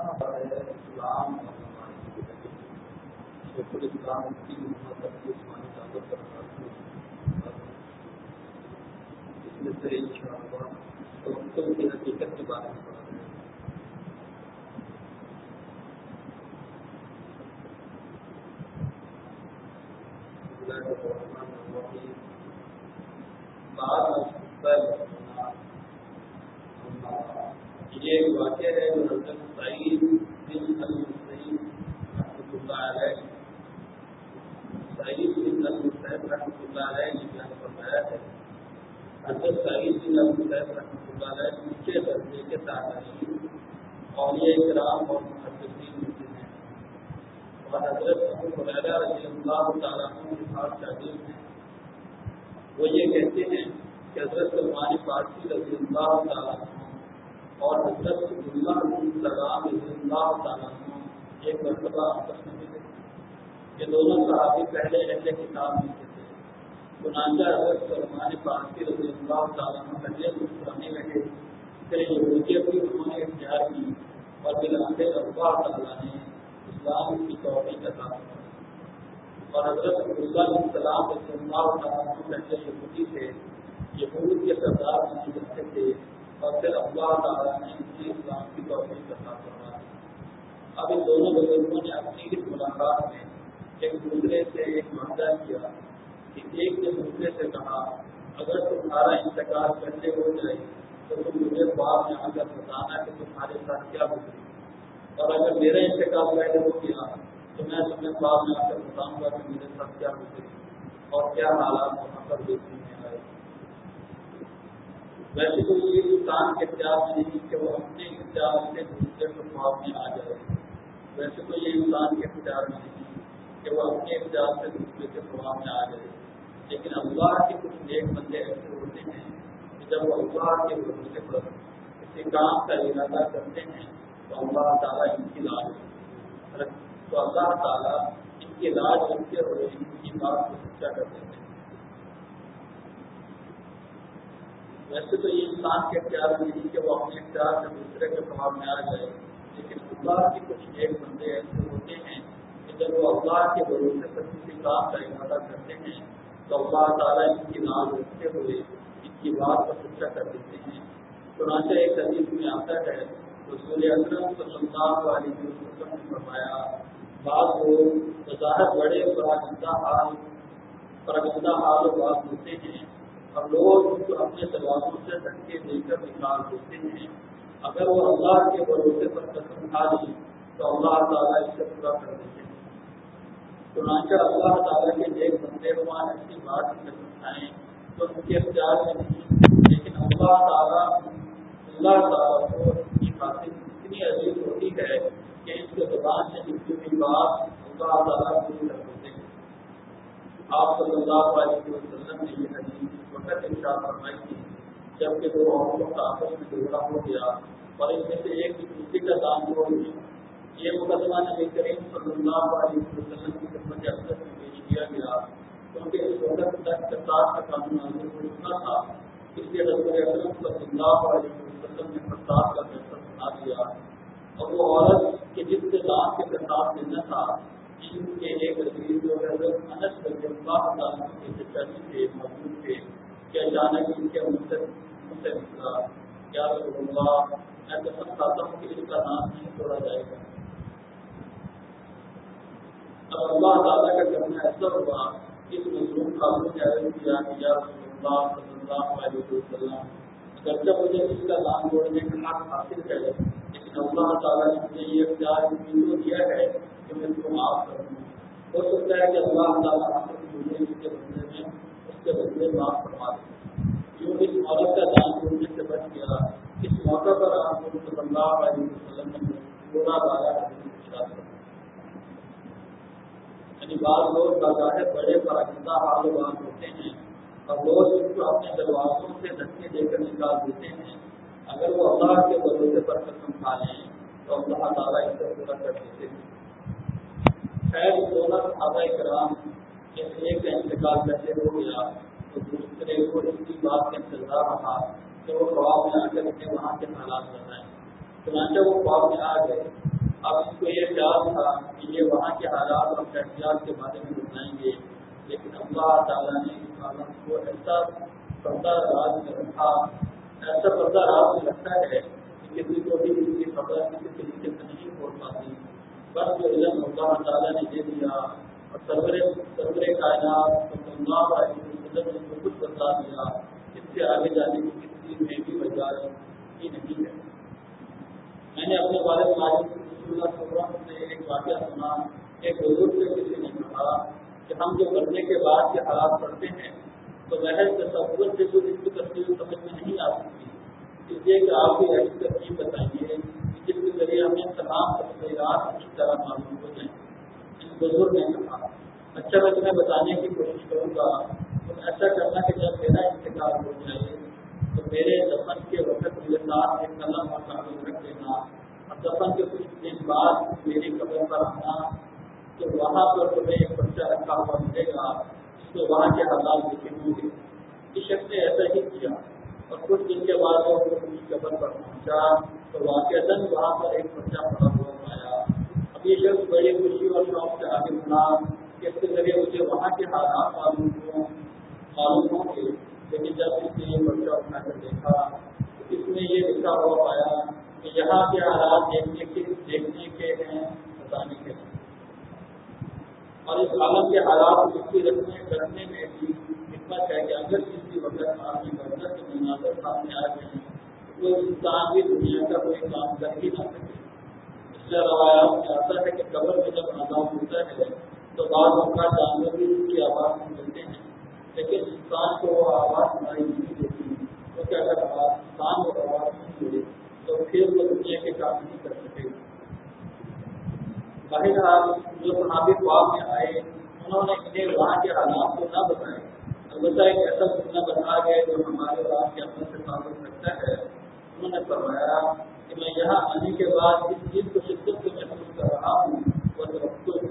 اسلام شیخ الاسلام کی محمد عثمانی دعوت کرنا اس میں سے انشاءاللہ توحید کی حقیقت کے بارے میں بات ہے۔ یہ ایک واقعہ ہے جو حضرت سعید بن المسیب رحمۃ اللہ علیہ نے بیان فرمایا ہے۔ حضرت سعید بن المسیب رحمۃ اللہ علیہ اونچے درجے کے تابعین اولیاء کرام اور محدثین میں سے ہیں، اور حضرت ابو ہریرہ رضی اللہ تعالیٰ عنہ کے خاص شاگرد ہیں۔ وہ یہ کہتے ہیں کہ حضرت سلمان فارسی رضی اللہ تعالیٰ عنہ اور حضرت عبداللہ بن سلام رضی اللہ تعالیٰ عنہ ایک مرتبہ آپس میں ملے۔ یہ دونوں صحابی پہلے اہل کتاب میں سے تھے۔ چنانچہ حضرت سلمان فارسی رضی اللہ تعالیٰ عنہ پہلے مسلمانے لگے، پھر یہودیت بھی انہوں نے اختیار کی، اور بالآخر اللہ تعالیٰ نے اسلام کی توفیق عطا فرمائی۔ اور حضرت عبداللہ بن سلام رضی اللہ تعالیٰ عنہ پہلے یہودی تھے، یہود کے سردار بنے جاتے تھے، اور پھر اللہ تعالیٰ نے انہیں اسلام کی توفیق عطا فرمائی۔ اب ان دونوں بزرگوں نے اپنی اس ملاقات میں ایک دوسرے سے ایک معاہدہ کیا کہ ایک نے دوسرے سے کہا، اگر تمہارا انتقال پہلے ہو جائے تو تم مجھے بعد میں آ کر بتانا کہ تمہارے ساتھ کیا گزری، اور اگر میرا انتقال پہلے ہو گیا تو میں تمہیں بعد میں آ کر بتاؤں گا کہ میرے ساتھ کیا گزری اور کیا حالات وہاں پر دیکھنے میں آئے۔ ویسے تو یہ انسان کے اختیار میں نہیں کہ وہ اپنے اختیار سے دوسرے کو خواب میں آ جائے، ویسے تو یہ انسان کے اختیار میں نہیں کہ وہ اپنے اختیار سے دوسرے کے خواب میں آ جائے، لیکن اللہ کے کچھ نیک بندے ایسے ہوتے ہیں کہ جب وہ اللہ کے بھروسے پر کسی کام کا ارادہ کرتے ہیں تو اللہ تعالیٰ ان کی لاج رکھتے ہوئے ان کی بات کو سچا کر دیتے ہیں۔ ویسے تو یہ انسان کے اختیار میں نہیں کہ وہ اپنے اختیار سے دوسرے کے خواب میں آ جائے، لیکن اللہ کے کچھ ایک بندے ایسے ہوتے ہیں کہ جب وہ اللہ کے بھروسے پر کسی کام کا ارادہ کرتے ہیں تو اللہ تعالیٰ ان کی لاج رکھتے ہوئے ان کی بات کو سچا کر دیتے ہیں۔ چنانچہ ایک حدیث میں آتا ہے، رسول اکرم صلی اللہ علیہ وسلم نے فرمایا، بعض لوگ بظاہر بڑے پرگندہ حال و بات ہوتے ہیں، اور لوگ ان کو اپنے دروازوں سے دھکے دے کر نکال دیتے ہیں، اگر وہ اللہ کے بھروسے پر قسم کھا لی تو اللہ تعالیٰ اس سے پورا کر دیتے ہیں۔ چنانچہ اللہ تعالیٰ کے نیک بندے وہاں ایسی بات کی قسم کھائیں تو ان کے اختیار میں نہیں، لیکن اللہ تعالیٰ کو اس کی خاطر اتنی عزیز ہوتی ہے کہ اس کے زبان سے نکلی ہوئی بات اللہ تعالیٰ پوری کر دیتے ہیں۔ آپ صلی اللہ علیہ وسلم نے یہ حدیث وقت ارشاد فرمائی تھی جبکہ دو عورتوں کا آپس میں جھگڑا ہو گیا اور ان میں سے ایک دوسری کا دام چھوڑ گئی۔ یہ مقدمہ نبی کریم صلی اللہ علیہ وسلم کی خدمت اقدس میں پیش کیا گیا، کیونکہ اس وقت تک قصاص کا قانون نازل ہو چکا تھا، اس لیے رسول اکرم صلی اللہ علیہ وسلم نے قصاص کا فیصلہ سنا دیا، اور وہ عورت کہ جس کے دام کے قصاص دینا تھا، ان کے ایک عزیز جو حضرت انس رضی اللہ تعالیٰ کے چچا تھے موجود تھے کہ اچانک ان کے منہ سے نکلا، یا رسول اللہ، میں قسم کھاتا ہوں کہ اس کا نام نہیں چھوڑا جائے گا۔ اب اللہ تعالیٰ کا کرنا ایسا ہوا، اس مظلوم خاتون نے عرض کیا کہ یا رسول اللہ صلی اللہ علیہ وسلم، اگرچہ مجھے اس کا نام چھوڑنے کا حق حاصل ہے، لیکن اللہ تعالیٰ نے مجھے یہ اختیار تو دیا ہے کہ میں اس کو معاف کر دوں۔ ہو سکتا ہے کہ اللہ تعالیٰ مجھے اس کے بدلے معاف فرما دے۔ یوں اس عورت کا دان چھوڑنے سے بچ گیا۔ اس موقع پر آپ صلی اللہ علیہ وسلم نے پورا بالا ارشاد کیا۔ یعنی بعض لوگ بظاہر بڑے پراگندہ حال و بات ہوتے ہیں اور لوگ ان کو اپنے دروازوں سے دھکے دے کر نکال دیتے ہیں، اگر وہ اللہ کے بھروسے پر قسم کھا لیں تو اللہ تعالیٰ اس سے پورا کر دیتے ہیں۔ خیر دونوں صحابہ کرام جس ایک کا انتقال پہلے ہو گیا تو دوسرے کو اس کی بات کا انتظار رہا کہ وہ خواب میں آ کر انہیں وہاں کے حالات بتائیں۔ چنانچہ وہ خواب میں آ گئے یہ خیال تھا کہ یہ وہاں کے حالات اور کیفیات کے بارے میں بتائیں گے، لیکن اللہ تعالیٰ نے اس عالم کو ایسا پردہ راز میں رکھا، ایسا پردہ راز میں رکھا ہے کہ کسی کو بھی اس کی خبر کسی طریقے سے نہیں پہنچ پاتی، بس جو علم اللہ تعالیٰ نے دے دیا اور سرور کائنات صلی اللہ علیہ وسلم نے جو کچھ بتا دیا، اس سے آگے جانے کی کسی میں بھی وجہ ہی نہیں ہے۔ میں نے اپنے والد ماجد رسول اللہ صلی اللہ علیہ وسلم سے ایک واقعہ سنا، ایک بزرگ سے کسی نے کہا کہ ہم جو مرنے کے بعد کے حالات پڑھتے ہیں تو محض تصور سے کچھ اس کی تصویر سمجھ میں نہیں آ سکتی، اس لیے کہ آپ کو ایسی ترتیب بتائیے جس کے ذریعے ہمیں تمام تفصیلات اچھی طرح معلوم ہو جائیں۔ اس بزرگ نے کہا اچھا میں تمہیں بتانے کی کوشش کروں گا، تم ایسا کرنا کہ جب میرا انتقال ہو جائے تو میرے دفن کے وقت میرے ساتھ ایک قلم اور کاغذ رکھ دینا، اور دفن کے کچھ دن بعد میری قبر پر آنا تو وہاں پر تمہیں ایک پرچہ رکھا ہوا ملے گا جس میں وہاں کے حالات لکھے ہوں گے۔ اس شخص نے ایسا ہی کیا اور کچھ دن کے بعد وہ اپنی قبر پر پہنچا تو واقعتاً وہاں پر ایک پرچہ پڑا ہوا پایا۔ اب یہ شخص بڑی خوشی اور شوق سے آگے بڑھا کہ اس کے ذریعے مجھے وہاں کے حالات معلوم ہوں گے، لیکن جب اس نے یہ پرچہ اٹھا کر دیکھا تو اس میں یہ لکھا ہوا پایا کہ یہاں کے حالات دیکھنے کے ہیں، بتانے کے ہیں، اور اس عالم کے حالات اس کی رکھنے میں بھی حکمت ہے کہ اگر کسی وقت آپ کی برکت کے مناظر سامنے آ جائیں تو کوئی انسان بھی دنیا کا کوئی کام کر ہی نہ سکے۔ اس لیے روایات میں آتا ہے کہ قبر میں جب عذاب ہوتا ہے تو بعض اوقات جانور بھی اس کی آواز سن لیتے ہیں، لیکن انسان کو وہ آواز سنائی نہیں دیتی، کیونکہ اگر انسان وہ آواز سن لے تو پھر وہ دنیا کے کام نہیں کر سکے گا۔ بہرحال جو صحابی خواب میں آئے انہوں نے انہیں وہاں کے حالات کو نہ بتائے، البتہ ایک ایسا فتنہ بتا گئے جو ہمارے اور آپ کے عمل سے تعلق رکھتا ہے۔ انہوں نے فرمایا کہ میں یہاں آنے کے بعد اس چیز کو شدت سے محسوس کر رہا ہوں، وہ توکل۔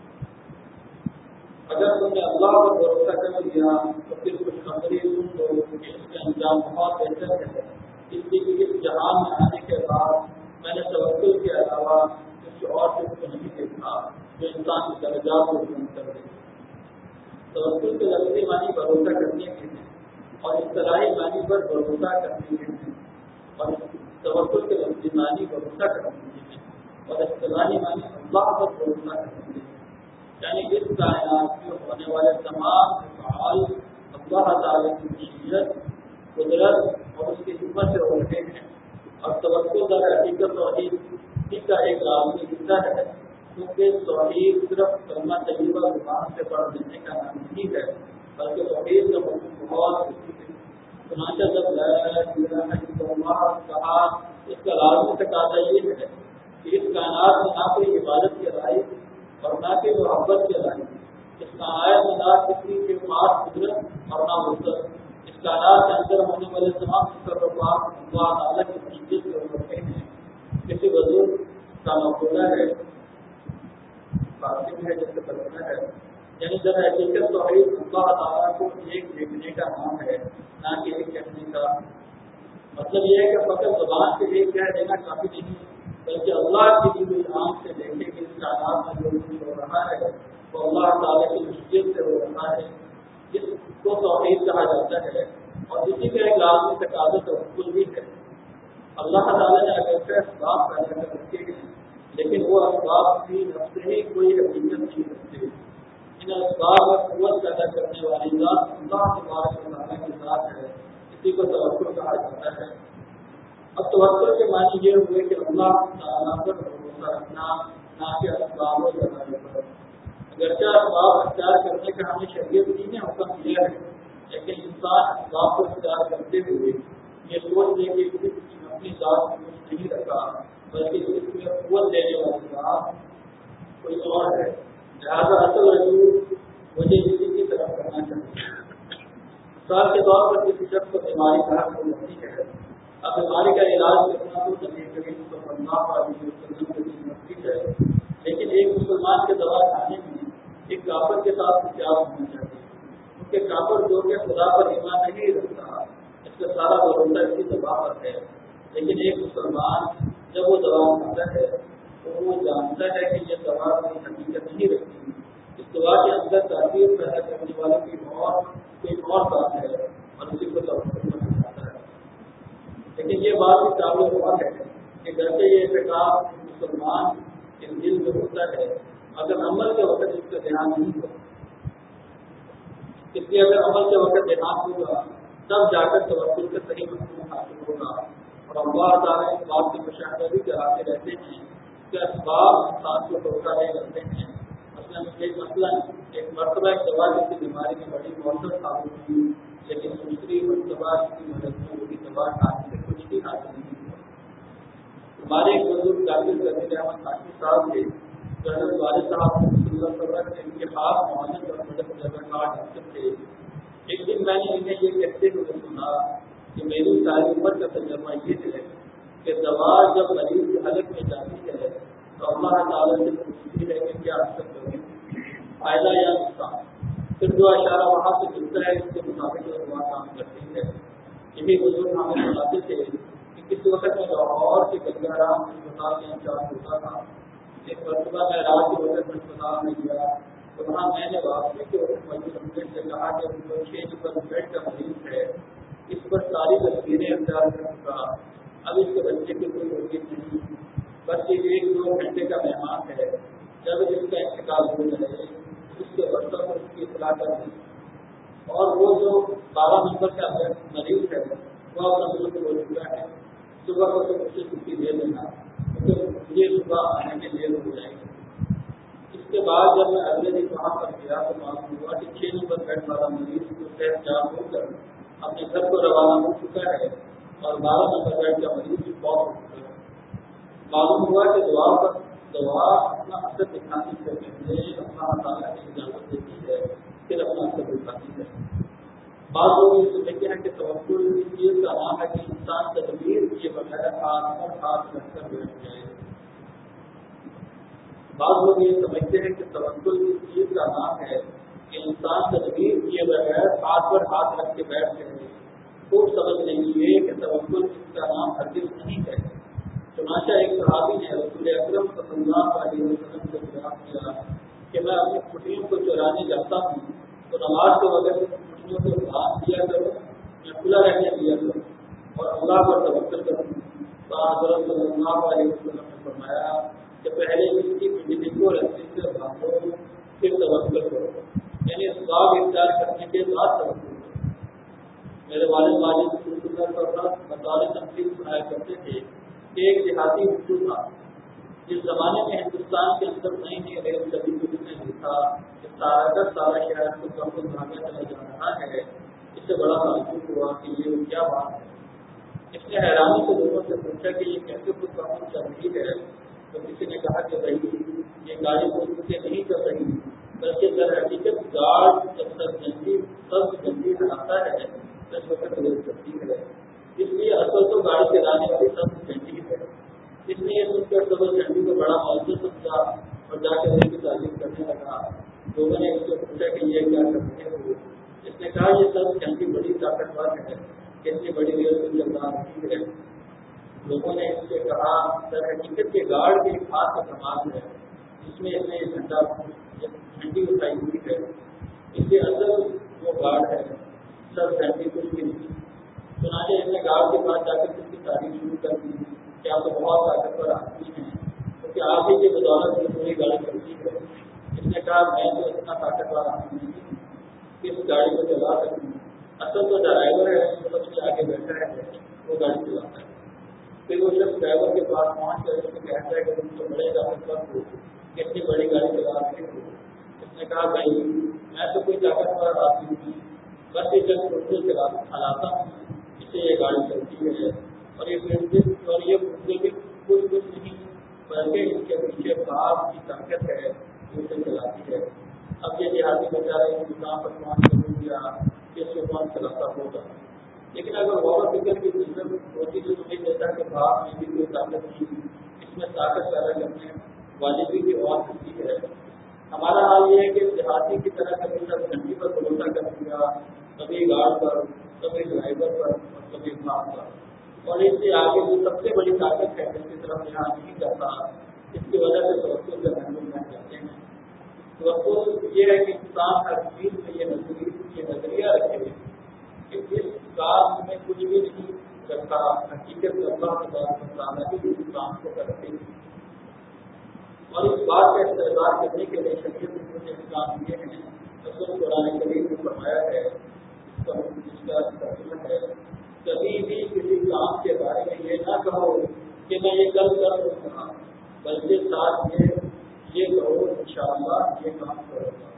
اگر تم نے اللہ پر بھروسہ کر لیا تو پھر خوشخبری سن لو کہ اس کا انجام بہت بہتر ہے، اس لیے کہ اس جہان میں آنے کے بعد میں نے توکل کے علاوہ کسی اور چیز کو نہیں دیکھا جو انسان کے درجات کو بلند کر دے۔ توکل کے لفظی معنی بھروسہ کرنے کے ہیں اور اصطلاحی معنی پر بھروسہ کرنے کے ہیں، اور توکل کے لفظی معنی بھروسہ کرنے کے ہیں اور اصطلاحی معنی اللہ پر بھروسہ کرنے کے ہیں، یعنی اس کائنات میں ہونے والے تمام افعال اللہ تعالیٰ کی مشیت، قدرت اور اس کی حکمت سے ہو رہے ہیں، اور توکل در حقیقت توحید کا ایک لازمی حصہ ہے، کیونکہ توحید صرف کلمہ طیبہ زبان سے پڑھ لینے کا نام نہیں ہے، بلکہ توحید کا مفہوم بہت وسیع ہے۔ چنانچہ جب لا الہ الا اللہ کہا اس کا لازمی تقاضا یہ ہے کہ اس کائنات میں نہ کوئی عبادت کے لائق اور نہ کوئی محبت کے لائق، اس کائنات میں نہ کسی کے پاس قدرت اور نہ وسعت، اس کائنات کے اندر ہونے والے تمام تصرفات اللہ تعالیٰ کی مشیت سے ہو رہے ہیں۔ کسی بزرگ کا مقولہ ہے، فارسی ہے جس سے ترجمہ ہے، یعنی در حقیقت توحید اللہ تعالیٰ کو ایک دیکھنے کا نام ہے، نہ کہ ایک کہنے کا۔ مطلب یہ ہے کہ فقط زبان سے ایک کہہ دینا کافی نہیں، بلکہ اللہ کی کوئی آنکھ سے دیکھے کہ اس کائنات میں جو کچھ ہو رہا ہے وہ اللہ تعالیٰ کی مشیت سے ہو رہا ہے، اس کو توحید کہا جاتا ہے، اور اسی کا ایک لازمی تقاضا توکل بھی ہے۔ اللہ تعالیٰ نے اگرچہ اسباب پیدا کر رکھے ہیں، لیکن وہ اسباب بھی نفس ہی کوئی حقیقت نہیں رکھتے۔ ان اسباب میں قوت پیدا کرنے والی ذات اللہ تبارک و تعالیٰ کی ذات ہے، اسی کو توکل کہا جاتا ہے۔ اب توکل کے معنی یہ ہوئے کہ اللہ تعالیٰ پر بھروسہ رکھنا، نہ کہ اسباب و ذرائع پر۔ اگرچہ اسباب اختیار کرنے کا ہمیں شریعت نے حکم دیا ہے، لیکن انسان اسباب کو اختیار کرتے ہوئے یہ سوچ لے کہ اپنی ذات میں کچھ نہیں رکھا، بلکہ اس میں قوت دینے والی ذات کوئی اور ہے، لہٰذا اصل رجوع مجھے اسی کی طرف کرنا چاہیے۔ مثال کے طور پر کسی شخص کو بیماری کا حق ہوتی ہے، اب بیماری کا علاج کرنا تو نبی کریم صلی اللہ علیہ وسلم کی مسجد ہے، لیکن ایک مسلمان کے دوا کھانے میں ایک کافر کے ساتھ کیا ہونا چاہیے، کیونکہ کافر جو کہ خدا پر ایمان نہیں رکھتا، اس کا سارا بھروسہ اس کی دوا پر ہے، لیکن ایک مسلمان جب وہ دوا کھاتا ہے تو وہ جانتا ہے ساتھ مسلمان کے دل میں ہوتا ہے، اگر عمل کے وقت اس کا دھیان نہیں ہوگا، اس لیے اگر عمل کے وقت دھیان ہوگا تب جا کر توکل کا صحیح مفہوم حاصل ہوگا۔ اور اللہ تعالیٰ اس بات کی مشاہدہ بھی کراتے رہتے ہیں کہ اسباب انسان کو دھوکہ دے کرتے ہیں۔ مثلاً ایک مرتبہ ایک دوا کی بیماری میں بڑی مؤثر ثابت ہوئی، لیکن دوسری مرتبہ کی مدد میں وہی دوا کھانے سے کچھ بھی حاصل نہیں ہوا۔ ہمارے ایک بزرگ ڈاکٹر رفیع احمد خاکی صاحب تھے، جنرل والد صاحب صلی اللہ علیہ وسلم نے ان کے خاص معاونت اور مدد تجربہ ڈاکٹر تھے۔ ایک دن میں نے انہیں یہ کہتے ہوئے سنا کہ میری ساری عمر کا تجربہ یہ ہے کہ دوا جب مریض کے حلق میں جاتی ہے تو اللہ تعالیٰ سے پوچھتی ہے کہ کیا اثر کرے، فائدہ یا نقصان، پھر جو اشارہ وہاں سے ملتا ہے اس کے مطابق دوا کام کرتی ہے۔ یہی بزرگ ہمیں بتاتے تھے کہ کس وقت میں لاہور کے گنگا رام اسپتال میں انچارج ہوتا تھا۔ ایک مرتبہ میں رات کے وقت میں اسپتال میں گیا تو وہاں میں نے واپسی کے وقت موجود سے کہا کہ 6 نمبر بیڈ کا مریض ہے، اس پر ساری تصویریں انتظار کر چکا، اب اس کے بچے کی کوئی امید نہیں، بس یہ 1-2 گھنٹے کا مہمان ہے، جب اس کا انتقال ہو جائے اس کے برسوں پر اس کی اطلاع کر دی، اور وہ جو 12 نمبر کا مریض ہے وہ اپنا ملک ہو چکا ہے، صبح کو تو مجھ سے چھٹی دے دینا کیونکہ مجھے صبح آنے میں دیر ہو جائے گی۔ اس کے بعد جب میں اگلے دن وہاں پر گیا تو معلوم ہوا کہ 6 نمبر بیڈ والا مریض کو صحت یاب ہو کر اپنے گھر کو روانہ ہو چکا ہے اور 12 نمبر بیڈ کا مریض فوت ہو چکا ہے۔ معلوم ہوا کہ دوا اپنا اثر دکھانے سے پہلے اللہ تعالیٰ کی اجازت دیتی ہے، پھر اپنا اثر دکھاتی ہے۔ بعض لوگ یہ سمجھتے ہیں کہ توکل اس چیز کا نام ہے کہ انسان تدبیر کیے بغیر ہاتھ پر ہاتھ رکھ کر بیٹھ جائے۔ بعض لوگ یہ سمجھتے ہیں کہ توکل اس چیز کا نام ہے کہ انسان تدبیر کیے بغیر ہاتھ پر ہاتھ رکھ کے بیٹھ جائے۔ خوب سمجھ لیجیے کہ توکل اس کا نام ہرگز نہیں ہے۔ چنانچہ ایک صحابی نے رسول اکرم صلی اللہ علیہ وسلم سے بیان کیا کہ میں اپنی چھٹیوں کو چرانے جاتا ہوں تو نماز کے وقت چھٹیوں کو باندھ دیا کروں یا کھلا رہنے دیا کروں اور اللہ پر توکل کروں۔ تو حضرت صلی اللہ علیہ وسلم نے فرمایا کہ پہلے اس کی بجلی کو رسی سے باندھو پھر توکل کرو، یعنی اسباب اختیار کرنے کے بعد توکل کرو۔ میرے والد بطور تنقید سنایا کرتے تھے کہ ایک دیہاتی اردو تھا جس زمانے میں ہندوستان کے اندر نئی نئی ریل چلی تو اس نے لکھا کہ سارا شہر کو کم بھاگا چلا جا رہا ہے۔ اس سے بڑا تعجب ہوا کہ یہ کیا بات ہے۔ اس نے حیرانی سے لوگوں سے پوچھا کہ یہ کیسے خود کام چل رہی ہے، تو کسی نے کہا کہ بھائی یہ گاڑی خود سے نہیں کر رہی بلکہ در حقیقت گارڈ جب سب جلدی ہلاتا ہے اس وقت ریل چلتی ہے، اس لیے اصل تو گاڑی چلانے والی سب جھنڈی ہے۔ اس نے یہ سن کر سب جھنڈی کو بڑا موضوع سمجھا اور جا کر ریل کی تعریف کرنے لگا۔ لوگوں نے اس سے پوچھا کہ یہ کیا کرتے ہو؟ اس نے کہا یہ سب جھنڈی بڑی طاقتور ہے، اتنی بڑی ریل سے چلنا رہی ہے۔ لوگوں نے اس سے کہا در حقیقت کے گارڈ کے خاص کا کمال ہے جس میں اس نے جھنڈی اٹھائی ہوئی ہے، اس لیے اصل وہ گارڈ ہے، سب جھنڈی کچھ بھی نہیں۔ چنانچہ اس نے گارڈ کے پاس جا کر اس کی تعریف شروع کر دی کہ آپ تو بہت طاقتور آدمی ہیں کیونکہ آپ ہی کی بدولت میں پوری گاڑی چلتی ہے۔ اس نے کہا میں تو اتنا طاقتور آدمی نہیں کہ اس گاڑی کو چلا سکوں، اصل تو ڈرائیور ہے جو سب سے آگے بیٹھا ہے وہ گاڑی چلاتا ہے۔ پھر وہ شخص ڈرائیور کے پاس پہنچ کر اس کو کہتا ہے کہ تم تو بڑے طاقتور ہو، کتنی بڑی گاڑی چلا رہے ہو۔ اس نے کہا بھائی میں تو کوئی طاقتور آدمی نہیں، بس یہ جب پرزے چلاتا ہوں اس سے یہ گاڑی چلتی ہے، اور یہ پرزے بھی کچھ نہیں بلکہ اس کے پیچھے باپ کی طاقت ہے جو اسے چلاتی ہے۔ اب یہ دیہاتی بیچارہ اس مقام پر پہنچ کر رک گیا کہ اس کو کون چلاتا ہوگا، لیکن اگر غور و فکر کی ضرورت ہوتی تو تمہیں دیتا کہ باپ میں بھی کوئی طاقت نہیں، اس میں طاقت پیدا کرنے والی بھی کی اور ہوتی ہے۔ ہمارا حال یہ ہے کہ دیہاتی کی طرح کبھی سب جھنڈی پر بھروسہ کر دیا، کبھی گارڈ پر، کبھی ڈرائیور پر اور کبھی باپ پر، اور اس سے آگے جو سب سے بڑی طاقت ہے جس کی طرف دھیان نہیں کرتا، اس کی وجہ سے توکل کا محروم رہ جاتے ہیں۔ توکل یہ ہے کہ انسان ہر چیز میں یہ نظریہ رکھے کہ اس کام میں کچھ بھی نہیں جبکہ حقیقت میں اللہ تبارک و تعالیٰ ہی اس کام کو کرتے ہیں. اور اس بات کا استحصال کرنے کے لیے شریعت نے کچھ احکام دیے ہیں. رسول قرآن کریم نے فرمایا ہے، اس کا ترجمہ ہے، کبھی بھی کسی کام کے بارے میں یہ نہ کہو کہ میں یہ کل کر دوں گا، بلکہ ساتھ یہ کہو انشاءاللہ یہ کام کروں گا.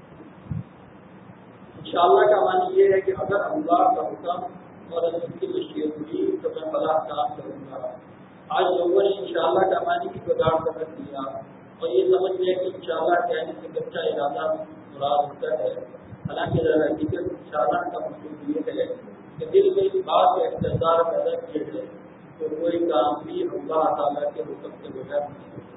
انشاءاللہ کا معنی یہ ہے کہ اگر اللہ کا حکم اور اس کی مشیت ہوئی تو میں بڑا کام کروں گا. آج لوگوں نے انشاءاللہ کا معنی کی بگاڑ کر رکھ دیا اور یہ سمجھ لیا کہ انشاءاللہ کہنے سے کچا ارادہ مراد ہوتا ہے. حالانکہ حقیقت انشاءاللہ کا مطلب یہ ہے کہ دل میں اس بات کا اقتدار پیدا کیے جائے تو کوئی کام بھی اللہ تعالیٰ کے حکم سے بغیر نہیں ہوتا.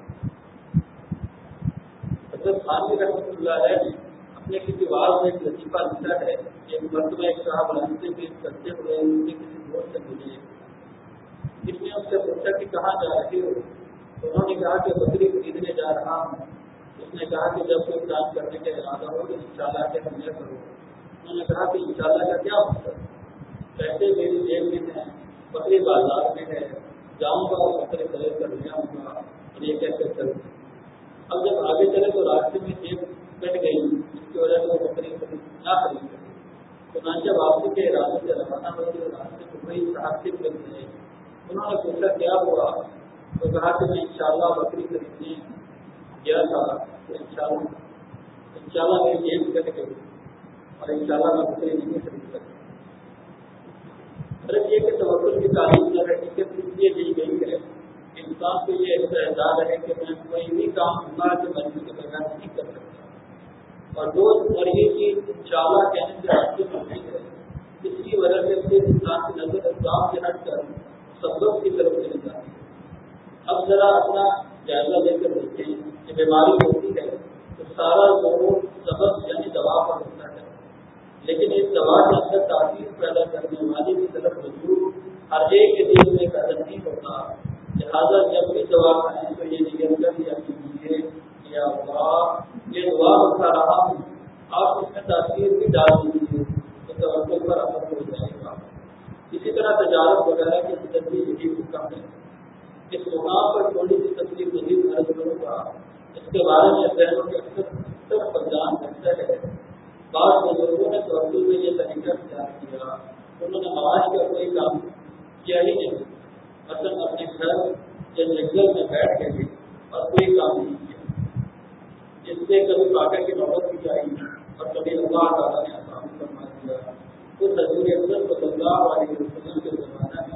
حضرت خانوی رحمۃ اللہ علیہ نے اپنے کسی واز میں ایک لطیفہ لکھا ہے. ایک مرتبہ ایک صاحب راستے میں کرتے ہوئے ان کے کسی دوست سے ملے، جس نے اس سے پوچھا کہ کہاں جا رہے ہو؟ تو انہوں نے کہا کہ بکری خریدنے جا رہا ہوں. اس نے کہا کہ جب کوئی کام کرنے کا ارادہ ہو تو انشاءاللہ کے حملے کرو. انہوں نے کہا کہ انشاءاللہ کا کیا مطلب؟ پیسے میری جیب میں ہیں، بکری بازار میں ہے، جاؤں گا اور بکری خرید کر لے آؤں گا اور یہ کیسے چلوں. اب جب آگے چلے تو راستے میں جیب کٹ گئی، جس کی وجہ سے وہ بکری نہ خرید سکے. چنانچہ واپسی کے ارادے سے روانہ ہوئی اور راستے میں وہی صاحب سے مل گئے. انہوں نے پوچھا کیا ہوا؟ تو کہا کہ میں انشاءاللہ بکری خریدنے گیا تھا تو انشاءاللہ میری جیب کٹ گئی اور انشاءاللہ میں بکری نہیں خرید سکتا. مطلب یہ کہ توکل کی تعلیم جو ہے حقیقت اس لیے دی گئی ہے انسان کو یہ احساس ہے کہ میں کوئی بھی کام اللہ کے مرضی کے بغیر نہیں کر سکتا. اور یہ چیز انشاءاللہ کہنے سے حاصل ہوتی ہے. اس کی وجہ سے پھر انسان کی نظر اسباب سے ہٹ کر سبب کی طرف چلی جاتی ہے. اب ذرا اپنا جائزہ لے کر دیکھیں کہ بیماری ہوتی ہے تو سارا زور سبب یعنی دوا پر ہوتا ہے، لیکن اس دوا کے اندر تاثیر پیدا کرنے والی کی طرف رجوع ہر ایک کے دل میں پیدا نہیں ہوتا. لہٰذا جب بھی دوا کھائیں تو یہ نیت کر لیا کیجیے کہ اللہ یہ دعا اٹھا رہا ہوں، آپ اس میں تاثیر بھی ڈال دیجیے تو توکل پر اثر ہو جائے گا. اسی طرح تجارت وغیرہ کی حدت بھی یہی حکم ہے. اس مقام پر تھوڑی سی تفصیل مزید عرض کروں گا. اس کے بارے میں ذہنوں کے اکثر پہچان کرتا ہے. بعض بزرگوں نے توکل میں یہ طریقہ اختیار کیا، انہوں نے معاش کا کوئی کام کیا ہی نہیں. مثلاً اپنے گھر یا جنگل میں بیٹھ گئے اور کوئی کام نہیں کیا، جس سے کبھی پاکر کی نوبت بھی آئی اور کبھی اللہ تعالیٰ نے آسان فرما دیا. تو حضور اکرم صلی اللہ علیہ وسلم کے زمانہ میں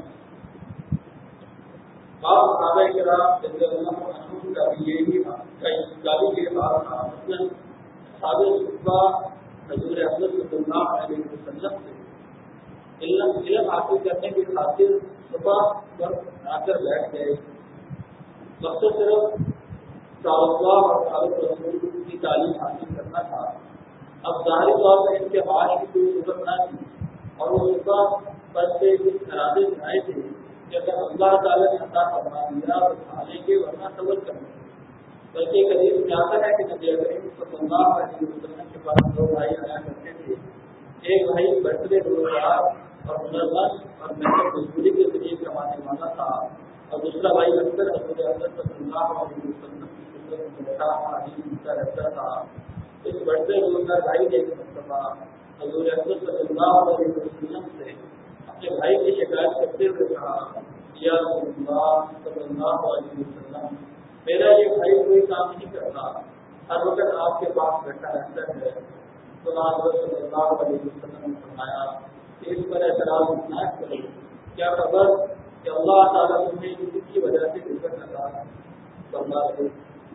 بعض صحابہ کرام رضی اللہ عنہم کا بھی یہ حال تھا. مثلاً صحابہ صحابہ حضور اکرم صلی اللہ علیہ وسلم سے علم حاصل کرنے کی خاطر صبح پر آ کر بیٹھ گئے. مقصد صرف اللہ اور رسول کی تعلیم حاصل کرنا تھا. اب ظاہری طور پر ان کے معاش کی کوئی ضرورت نہ تھی اور وہ صبح پر سے اس ارادے سے آئے تھے کہ اگر اللہ تعالیٰ نے عطا فرما دیا تو کھا لیں گے ورنہ صبر کریں گے. بلکہ ایک حدیث میں آتا ہے کہ نبی کریم صلی اللہ علیہ وسلم کے پاس دو بھائی آیا کرتے تھے. ایک بھائی برترے روزگار اور ہنرمند اور محنت مزدوری کے ذریعے کمانے والا تھا، اور دوسرا بھائی اکثر حضور اکرم صلی اللہ علیہ وسلم کی خدمت میں بیٹھا حدیث سنتا رہتا تھا. اس بڑھتے روزگار بھائی نے ایک مرتبہ حضور اکرم صلی اللہ علیہ وسلم سے اپنے بھائی کی شکایت کرتے ہوئے کہا، یا رسول اللہ صلی اللہ علیہ وسلم، میرا یہ بھائی کوئی کام نہیں کرتا، ہر وقت آپ کے پاس بیٹھا رہتا ہے. تو حضرت صلی اللہ علیہ وسلم نے فرمایا کہ اس پر اعتراض نہ کرو، کیا خبر کہ اللہ تعالیٰ تمہیں کسی کی وجہ سے رزق عطا فرما دے.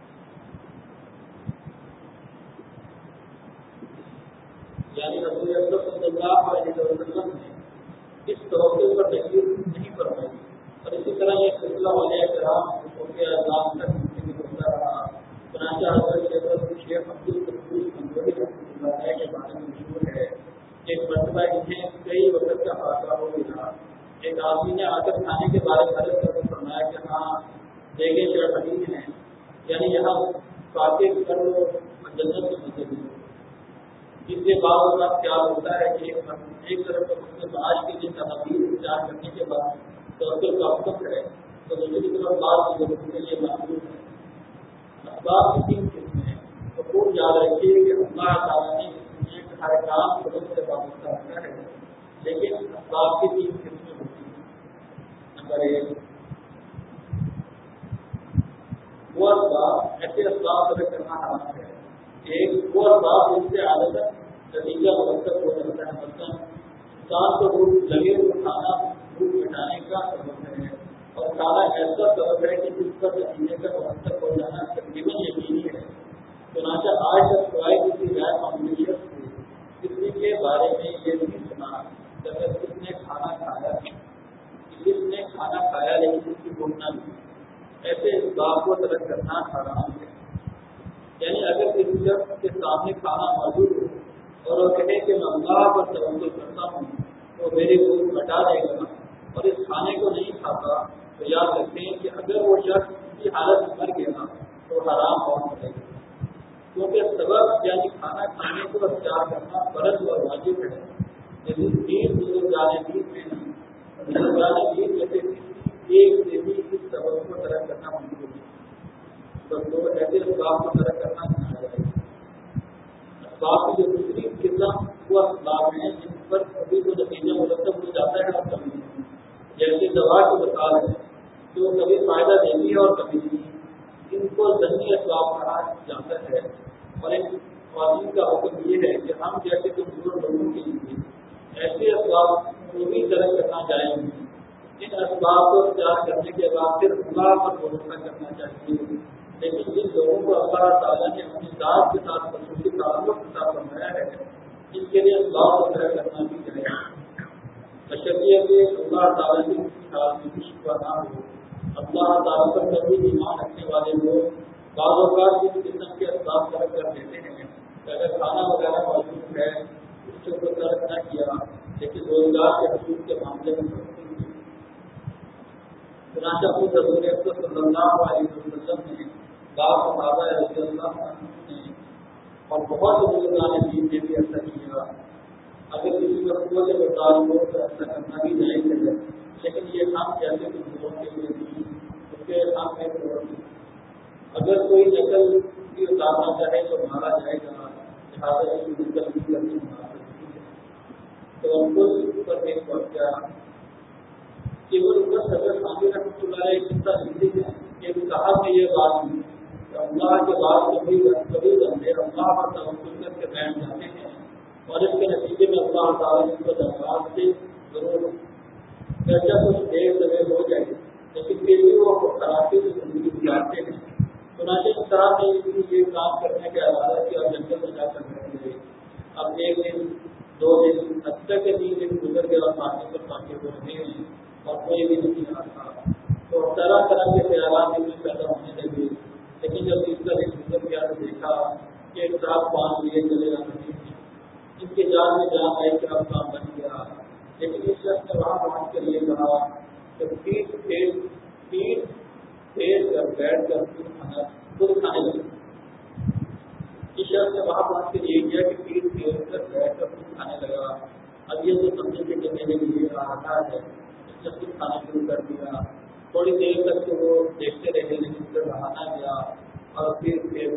یعنی رسول اکرم صلی اللہ علیہ وسلم نے اس توقع پر تکلیف نہیں فرمائی. اور اسی طرح یہ سلسلہ اولیاء کرام کے اعلان تک منتقل ہوتا رہا. چنانچہ حضرت شیخ عبد القدوس منظوری رحمۃ اللہ علیہ کے بارے میں مشہور ہے کہ ایک مرتبہ انہیں کئی وقت کا فاصلہ ہو گیا. ایک آدمی نے آ کر کھانے کے بارے میں عرض کر فرمایا کہ ہاں دیکھیں چڑھنی ہیں، یعنی یہاں فاتح کر لو اور جنت سے مزے لو. اس کے بعد کا خیال ہوتا ہے کہ ایک طرف تو اس کے معاش کے لیے تدابیر اختیار کرنے کے بعد توکل کا حکم ہے تو دوسری طرف بعض لوگوں کے لیے معلوم ہے۔ اسباب کی 3 قسمیں ہیں، تو خوب یاد رکھیے کہ اللہ تعالیٰ نے ایک ہر کام سبب سے وابستہ رکھا ہے، لیکن اسباب کی 3 قسمیں ہوتی ہیں۔ نمبر 1 وہ اسباب، ایسے اسباب طلب کرنا حرام ہے۔ ایک وہ اسباب جن سے عادت نتیجہ مرتب ہو جاتا ہے، مثلاً انسان کو بھوک لگے تو کھانا بھوک مٹانے کا سبب ہے، اور کھانا ایسا سبب ہے کہ جس پر نتیجے کا مرتب ہو جانا تقریباً یقینی ہے۔ چنانچہ آج تک سوائے کسی غیر معمولی شخص سے کسی کے بارے میں یہ نہیں سنا کہ اگر کس نے کھانا کھایا لیکن اس کی بھوک نہ لگی۔ ایسے اسباب کو طلب کرنا حرام ہے۔ یعنی اگر کسی شخص کے سامنے کھانا موجود ہو اور وہ کہے کہ میں اللہ پر توکل کرتا ہوں تو میری بھوک مٹا دے گا اور اس کھانے کو نہیں کھاتا، تو یاد رکھیں کہ اگر وہ شخص کی حالت میں مر گیا تو حرام موت پڑے گا، کیونکہ سبب یعنی کھانا کھانے کو اختیار کرنا فرض اور واجب ہے۔ بزرگان دین میں سے کسی ایک سے بھی اس سبب کو ترک کرنا ممکن ہے، تو ایسے اسباب کو ترک کرنا سکھایا جائے گا۔ اسباب کی جو دوسری قسم وہ اسباب ہیں جن پر کبھی تو نتیجہ مرتب ہو جاتا ہے اور کبھی نہیں، جیسے دوا کی مثال ہے جو کبھی فائدہ دیتی ہے اور کبھی نہیں، ان کو ضمنی اسباب کہا جاتا ہے، اور ان کا حکم یہ ہے کہ ہم جیسے کمزور لوگوں کے لیے ایسے اسباب کو بھی ترک کرنا جائز نہیں۔ ان اسباب کو اختیار کرنے کے بعد پھر اللہ پر بھروسہ کرنا چاہیے، لیکن جن لوگوں کو اللہ تعالیٰ نے اپنی ذات کے ساتھ خصوصی تعلق عطا فرمایا ہے ان کے لیے اسباب کو طرح کرنا بھی چاہیے، بشرطیہ کہ اللہ تعالیٰ کی کسی حال میں بھی شکوہ نہ ہو۔ اللہ تعالیٰ پر کبھی ایمان رکھنے والے لوگ بعض اوقات اس قسم کے اسباب طلب کر دیتے ہیں کہ اگر کھانا وغیرہ موجود ہے اس کو ترک نہ کیا، لیکن روزگار کے حصول کے معاملے میں چنانچہ خود حضور اکرم صلی اللہ علیہ وسلم نے بعض صحابہ رضی اللہ عنہ نے اور بہت سے بزرگان دین نے بھی ایسا کیا۔ اگر کسی پر قوت برداشت ہو تو ایسا کرنا بھی جائز ہے، لیکن یہ ہم جیسے کمزوروں کے لیے نہیں، کیونکہ ہم میں اگر کوئی نقل بھی اتارنا چاہے تو مارا جائے گا، لہٰذا اس کی نقل بھی کرنی مناسب نہیں ہے۔ تو کل پر ایک واقعہ کیول اوپر صدر خانوی رحمۃ اللہ علیہ قصہ لکھتے ہیں کہ صاحب نے یہ بات کی کہ اللہ کے بعد کبھی بندے اللہ پر توکل کر کے بیٹھ جاتے ہیں اور اس کے نتیجے میں اللہ تعالیٰ ان کو درخواست سے ضرور گرچہ کچھ دیر سویر ہو جائے لیکن پھر بھی وہ خرابی سے زندگی گزارتے ہیں۔ چنانچہ اس طرح سے یہ کام کرنے کا ارادہ کیا اور جنگل میں جا کر بیٹھ گئے۔ اب 1 دن 2 دن حتیٰ کے 3 دن گزر گئے اور پانی پر پاکے ہو رہے ہیں اور کوئی بھی نہیں آتا، تو طرح طرح کے خیالات ان میں پیدا ہونے لگے۔ لیکن جب اس کا ایک گزر گیا تو دیکھا کہ ایک صاحب 5 لیے چلے آ رہے ہیں، ان کے جان میں جان آئی کہ اب کام بن گیا، لیکن اس شخص نے وہاں پہنچ کر یہ کہا کہ پیٹ پھیر کر بیٹھ کر خود کھانے لگا۔ اس شخص نے وہاں پہنچ کر یہ کیا کہ پیٹ پھیر کر بیٹھ کر خود کھانے لگا۔ اب یہ تو سمجھے کہ میرے لیے آ رہا ہے، خود کھانا شروع کر دیا۔ تھوڑی دیر تک تو وہ دیکھتے رہے لیکن پھر رہا نہ گیا اور پھر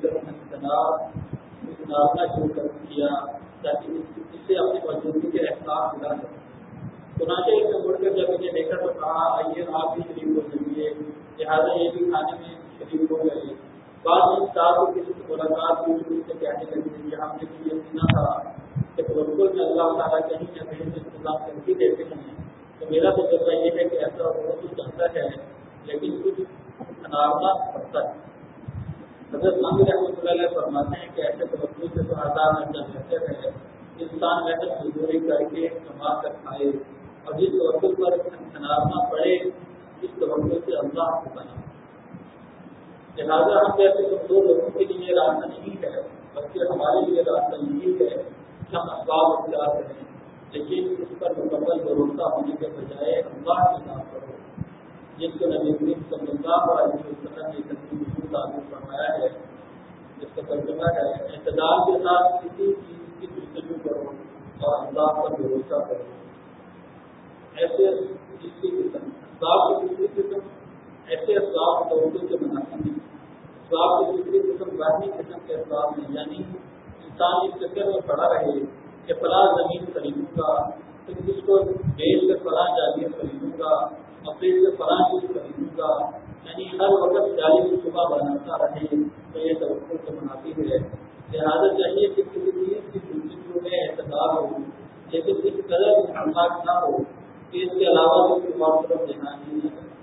نارنا شروع کر دیا تاکہ اس سے اپنی موجودگی کے احساس دلا سکے۔ چنانچہ اس نے مڑ کر جب انہیں دیکھا تو کہا آئیے آپ بھی شریک ہو جائیے، لہٰذا یہ بھی کھانے میں شریک ہو گئے۔ بعد میں صاحب کو کسی سے ملاقات ہوئی تو اس سے کہنے لگے کہ ہم نے بھی یہ سنا تھا کہ توکل میں اللہ تعالیٰ کہیں نہ کہیں سے انتظام کر ہی دیتے ہیں، تو میرا تجربہ یہ ہے کہ ایسا ہو تو جاتا ہے لیکن کچھ انارنا پڑتا ہے۔ حضرت خانوی رحمۃ اللہ علیہ فرماتے ہیں کہ ایسے توکل سے تو آزاد رہنا بہتر ہے، انسان محنت مزدوری کر کے کما کر کھائے اور جس توکل پر انارنا پڑے اس توکل سے اللہ کو بنا۔ لہٰذا ہم جیسے کمزور لوگوں کے لیے راستہ نہیں ہے بلکہ ہمارے لیے راستہ یہی ہے کہ ہم اسباب اختیار کریں، لیکن اس پر مکمل بھروسہ ہونے کے بجائے اللہ کے نام پر ہو، جس کو نبی کریم صلی اللہ علیہ وسلم نے تقریباً تعبیر فرمایا ہے، جس کا ترجمہ ہے اعتدال کے ساتھ کسی چیز کی جستجو کرو اور اللہ پر بھروسہ کرو۔ ایسے جس کی قسم اسباب کی دوسری قسم ایسے اسباب توقع کے مناسب ہیں. اسباب کی دوسری قسم باہمی قسم کے اسباب ہیں، یعنی انسان اس چکر میں پڑا رہے کہ فلاں زمین خریدوں گا، پھر اس کو بیچ کر فلاں جاگیر خریدوں گا اور پھر سے فلاں چیز خریدوں گا، یعنی ہر وقت جاری صبح بناتا رہے تو یہ توقع کے مناسب ہے. لہٰذا چاہیے کہ کسی چیز کی دوسری میں اعتدار ہو، لیکن اس قدر انتخاب نہ ہو کہ اس کے علاوہ کسی اور طرف دینا ہی نہ کرے.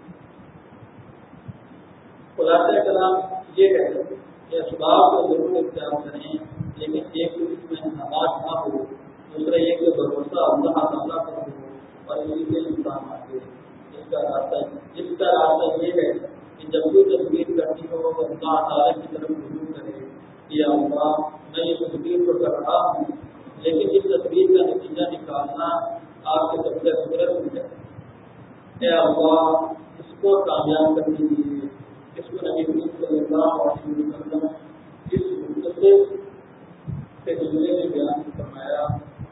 خلاصہ کلام یہ ہے کہ اسباب کو ضرور اختیار کریں، لیکن ایک تو اس میں نماز نہ ہو، دوسرا یہ کہ بھروسہ اللہ تعالیٰ پر ہو اور اسی سے انسان آگے. جس کا راستہ یہ ہے کہ جب کوئی تصویر کرنی ہو تو اللہ تعالیٰ کی طرف رجوع کرے کہ یا اللہ میں یہ تصویر کو کر رہا ہوں، لیکن اس تصویر کا نتیجہ نکالنا آپ کے قبضے قدرت میں ہے. اے اللہ اس کو کامیاب کر دیجیے. اس کو نبی صلی اللہ علیہ وسلم اس مختصر کے جملے میں بیان فرمایا،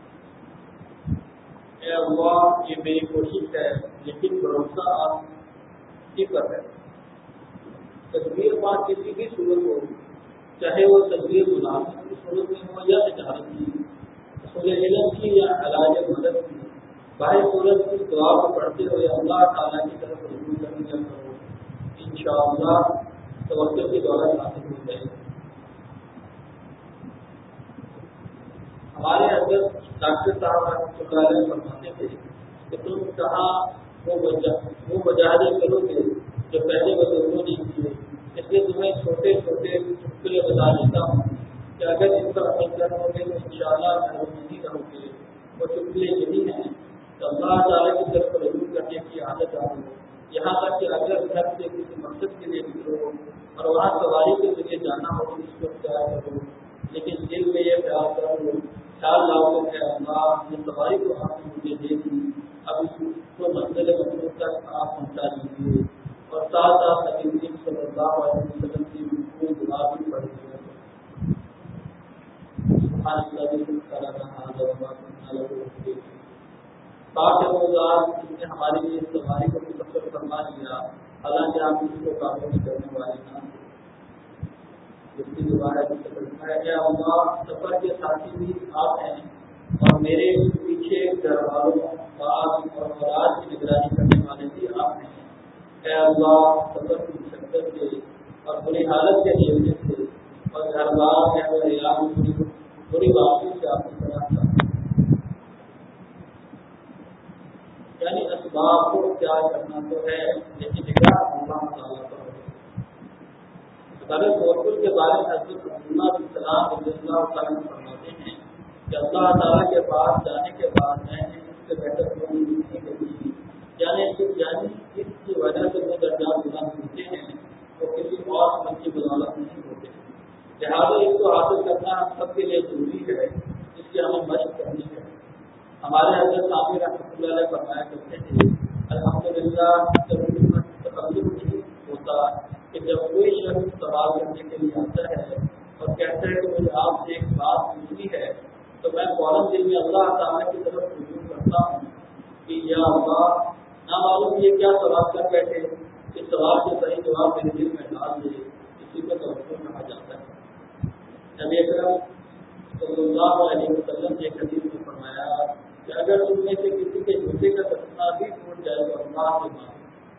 اے اللہ یہ میری کوشش ہے لیکن بھروسہ آپ کی پر ہے. تصویر بات کسی بھی صورت ہو، چاہے وہ تصویر ملازمت کی صورت میں ہو یا تجارت کی، اصول علم کی یا علاج مدد کی، باہر صورت کی دعا کو پڑھتے ہوئے اللہ تعالیٰ کی طرف رجوع کرنے کا کرو، انشاءاللہ توقع کی دولت حاصل ہو جائے گی. ہمارے اندر ڈاکٹر صاحب رحمۃ اللہ علیہ فرماتے تھے کہ تم کہاں وہ مجاہدے کرو گے جو پہلے بزرگوں نے کیے، اس لیے تمہیں چھوٹے چھوٹے چٹکلے بتا دیتا ہوں کہ اگر اس پر عمل کرو گے تو انشاءاللہ محروم نہیں رہو گے. وہ چٹکلے یہی ہیں کہ اللہ تعالیٰ کی طرف رجوع کرنے کی عادت ڈالو، یہاں تک کہ اگر گھر سے کسی مقصد کے لیے نکلو اور وہاں سواری کے ذریعے جانا ہو تو اس کو اختیار کرو، لیکن دل میں یہ خیال لاؤ کہ اللہ یہ سواری کو آپ نے مجھے دے دی، اب اس کو منزل مقصود تک آپ پہنچا دیجیے. اور ساتھ ساتھ نبی کریم صلی اللہ علیہ وسلم کی کوئی دعا بھی پڑھ دیا. جس نے ہمارے لیے سواری کو مسفر فرما دیا، حالانکہ آپ اس کو کاموں میں کرنے والے نہ تھے. جس کی دوبارہ اللہ سفر کے ساتھی بھی آپ ہیں اور میرے پیچھے گھر والوں باغ اور اولاد کی نگرانی کرنے والے بھی آپ ہیں. اے اللہ سفر کی مشقت سے اور بری حالت کے جیلنے سے اور گھر بار میں بری واپسی سے آپ کی طرح تھا. یعنی اسباب کو اختیار کرنا تو ہے لیکن نگاہ اللہ تعالیٰ پر ہو. حضرت توکل کے بارے میں حضرت عبداللہ بن سلام رضی اللہ تعالیٰ فرماتے ہیں کہ اللہ تعالیٰ کے پاس جانے کے بعد میں نے اس سے بہتر کوئی نہیں کری، یعنی اس کی وجہ سے جو درجات بلند ہوتے ہیں وہ کسی اور عمل کی بدولت نہیں ہوتے. لہٰذا اس کو حاصل کرنا ہم سب کے لیے ضروری ہے، اس کی ہمیں مشق کرنی ہے. ہمارے حضرت سامی رحمۃ اللہ علیہ فرمایا کرتے تھے الحمدللہ تقلب نہیں ہوتا کہ جب کوئی شخص سوال کرنے کے لیے آتا ہے اور کہتا ہے کہ مجھے آپ سے ایک بات پوچھنی ہے تو میں فوراً دل میں اللہ تعالیٰ کی طرف رجوع کرتا ہوں کہ یا اللہ نہ معلوم یہ کیا سوال کر بیٹھے، اس سوال کے صحیح جواب میرے دل میں ڈال دے، اسی کو توقع کہا جاتا ہے. نبی اکرم صلی اللہ علیہ وسلم نے ایک حدیث میں فرمایا کہ اگر تم میں سے کسی کے جوتے کا تسمہ بھی ٹوٹ جائے تو اللہ سے مانگو،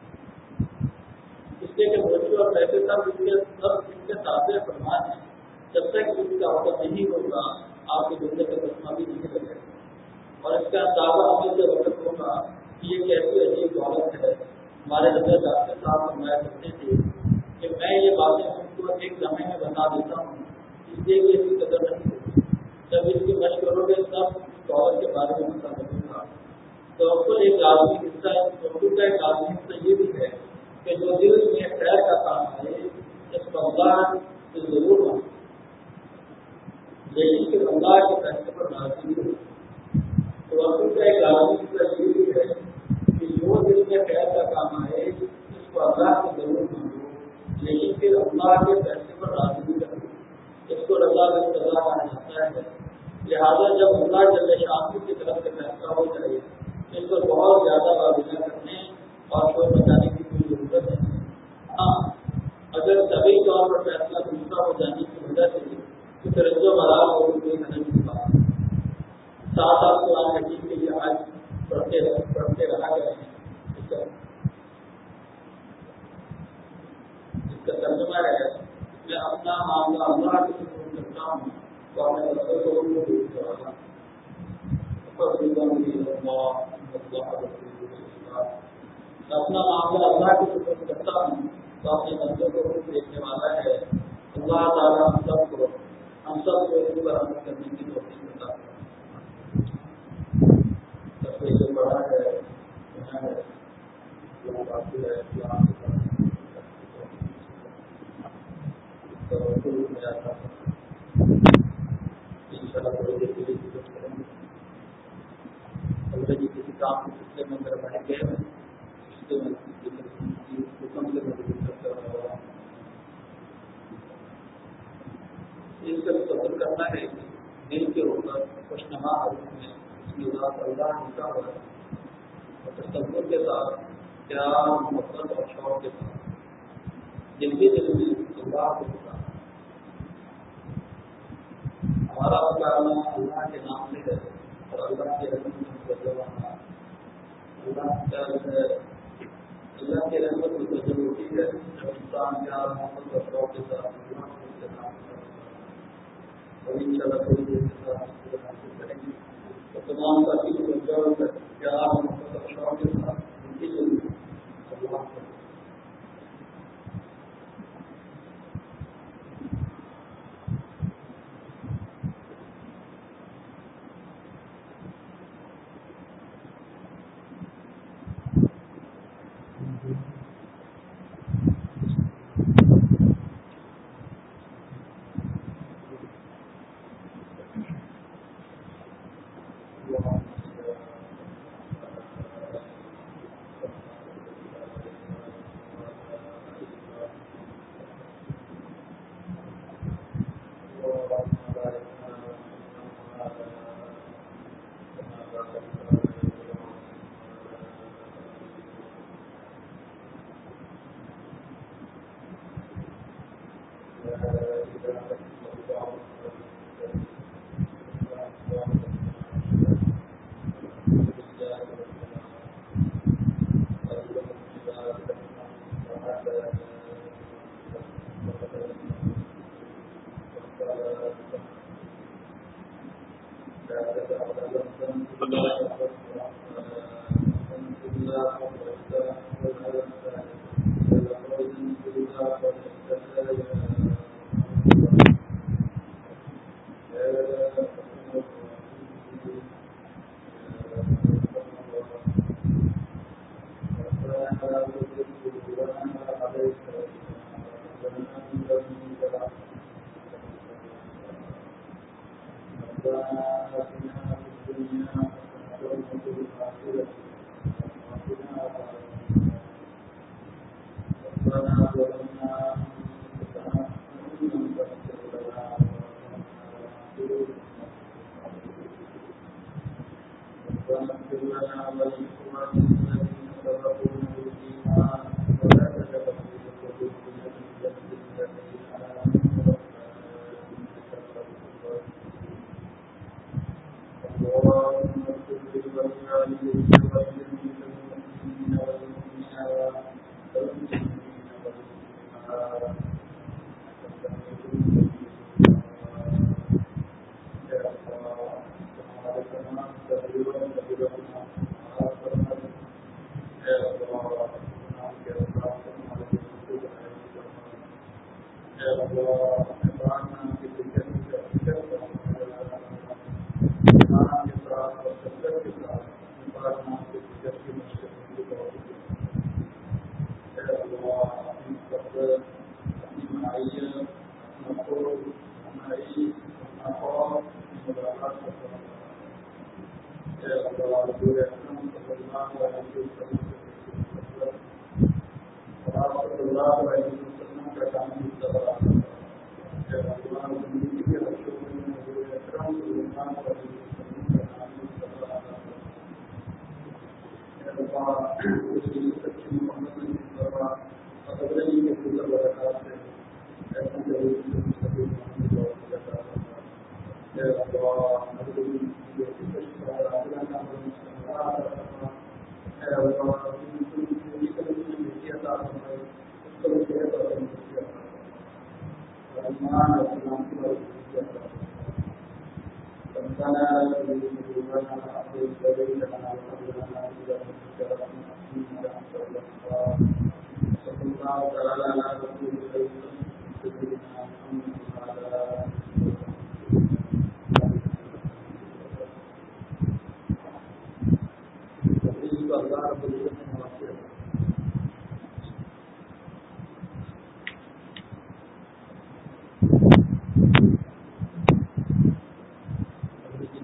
اس لیے کہ موچے اور پیسے سب اس کے تازے فرمان ہیں، جب تک اس کا وقت نہیں ہوگا آپ کے جوتے کا تسمہ بھی نہیں لگے گا. اور اس کا اندازہ عمل سے وقت ہوگا کہ یہ کیسی عجیب دولت ہے. ہمارے حضرت ڈاکٹر صاحب فرمایا کرتے تھے کہ میں یہ باتیں ان کو ایک لمحے میں بتا دیتا ہوں اس لیے کہ اس کی قدر نہیں ہوتی، جب اس کی مشق کرو گے تب دولت کے بارے میں پتا لگے گا. توکل ایک لازمی حصہ ہے. توکل کا ایک لازمی حصہ یہ بھی ہے کہ جو دل میں خیر کا کام ہے اس کو اللہ سے ضرور مانگے، لیکن کہ اللہ کے فیصلے پر راضی ہو. توکل کا ایک لازمی حصہ یہ بھی ہے کہ جو دل میں خیر کا کام ہے اس کو اللہ سے ضرور مانگو، لیکن پھر اللہ کے فیصلے پر راضی کرو. اس کو رضا بالقضاء کہا جاتا ہے. لہٰذا جب اللہ جل شانہ کی طرف سے فیصلہ ہو جائے اس پر بہت زیادہ واضح کرنے اور شور بچانے کی کوئی ضرورت نہیں. ہاں اگر طبی طور پر فیصلہ دوسرا ہو جانے کی وجہ سے تو توجہ برابر ہو کوئی حرج کی بات نہیں. ساتھ آپ قرآن حکیم کے لیے آج پڑھتے رہا کریں. اس کا ترجمہ ہے میں اپنا معاملہ اللہ کے سپرد کرتا ہوں تو اپنے بچوں کو ان کو بھیج دوں گا. اپنا معاملہ اللہ کے سپرد کرتا ہوں تو اپنے بندوں کو خود دیکھنے والا ہے. اللہ تعالیٰ ہم سب کو ان پر عمل کرنے کی توفیق عطا فرمائے. جو بڑا ہے جی کسی کام کے سلسلے میں میرا بھائی گئے ہیں اس کے حکم سے میں کرتا رہا. اس کا قدر کرنا ہے دل کے اوپر خوشنما حالت میں اس کی ذات اللہ لکھا ہوا ہے اور تصور کے ساتھ پیار محبت اور شوق کے ساتھ دل کے دل میں اللہ کو لکھا. ہمارا مکالمہ اللہ کے نام سے ہے اور اللہ کے رحمت میں اللہ کی رحمت متوجہ ہوتی ہے جب انسان پیار محبت اور شوق کے ساتھ اللہ کے نام اور ان شاء اللہ تھوڑی دیر کے ساتھ حاصل کریں گے. تو تمام ساتھی کو توجہ کر پیار محبت اور شوق کے ساتھ ان کی ضرورت اللہ کو